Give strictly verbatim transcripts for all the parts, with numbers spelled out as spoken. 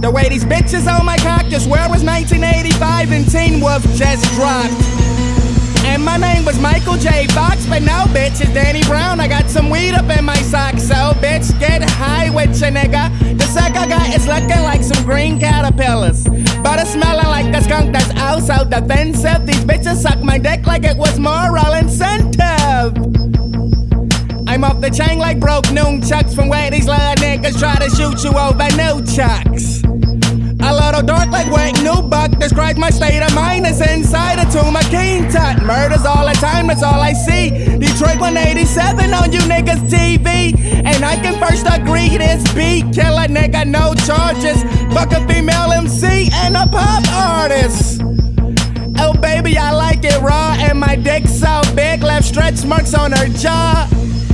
The way these bitches on my cock, just where it was nineteen eighty-five and Teen Wolf just dropped. And my name was Michael J. Fox, but now bitch it's Danny Brown. I got some weed up in my sock, so bitch get high with ya nigga. The sack I got is looking like some green caterpillars, but it's smelling like a skunk that's out so defensive. These bitches suck my dick like it was moral incentive. I'm off the chain like broke noonchucks from where these little niggas try to shoot you over new chucks. A little dark like wet new buck describes my state of mind as inside a tomb of King Tut. Murders all the time, that's all I see. Detroit one eighty-seven on you niggas T V. And I can first agree this beat. Kill a nigga, no charges. Fuck a female M C and a pop artist. Oh baby, I like it raw and my dick so big, left stretch marks on her jaw.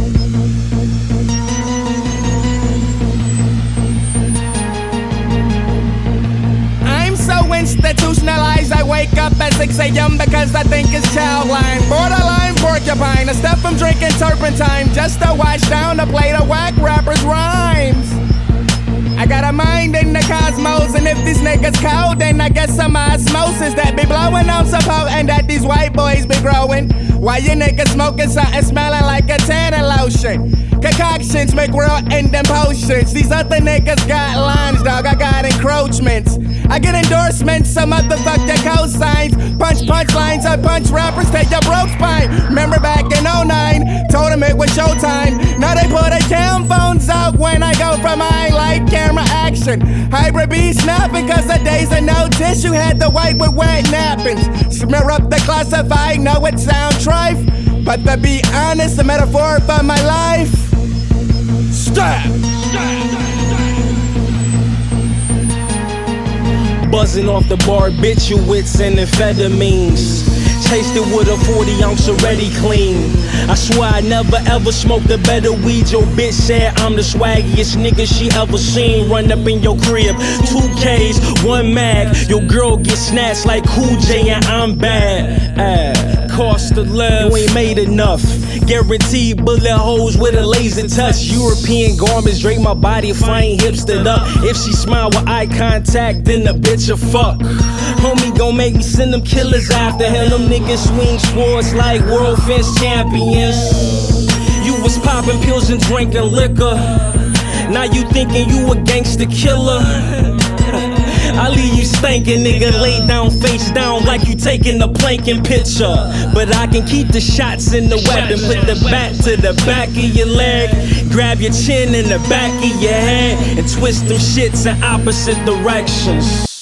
So institutionalized, I wake up at six A M because I think it's childline. Borderline porcupine, a step from drinking turpentine just to wash down a plate of whack rappers' rhymes. I got a mind in the cosmos, and if these niggas cold, then I guess some osmosis that be blowing on support and that these white boys be growing. While you niggas smoking something smelling like a tannin lotion. Concoctions make world ending potions. These other niggas got lines, dog, I got encroachments. I get endorsements, some motherfucker cosigns. Punch punchlines, I punch rappers, take your broke spine. Remember back in oh nine, told them it was showtime. Now they put the cam phones out when I go from my light camera action. Hybrid B snapping cause the days of no tissue had to wipe with wet napkins. Smear up the classified, know it sound trife, but to be honest, the metaphor for my life. Stop! Buzzing off the barbiturates and amphetamines. Chased it with a forty ounce already clean. I swear I never ever smoked a better weed. Your bitch said I'm the swaggiest nigga she ever seen. Run up in your crib, two K's, one mag. Your girl get snatched like Cool J and I'm bad. Uh, cost of love, you ain't made enough. Guaranteed bullet holes with a laser touch. European garments drape my body if I ain't hipstered up. If she smile with eye contact, then the bitch a fuck. Homie gon' make me send them killers after him. Them niggas swing swords like world fence champions. You was popping pills and drinking liquor. Now you thinking you a gangster killer. I leave you stankin', nigga, lay down face down like you taking a planking picture. But I can keep the shots in the weapon, put the bat to the back of your leg, grab your chin in the back of your head, and twist them shits in opposite directions.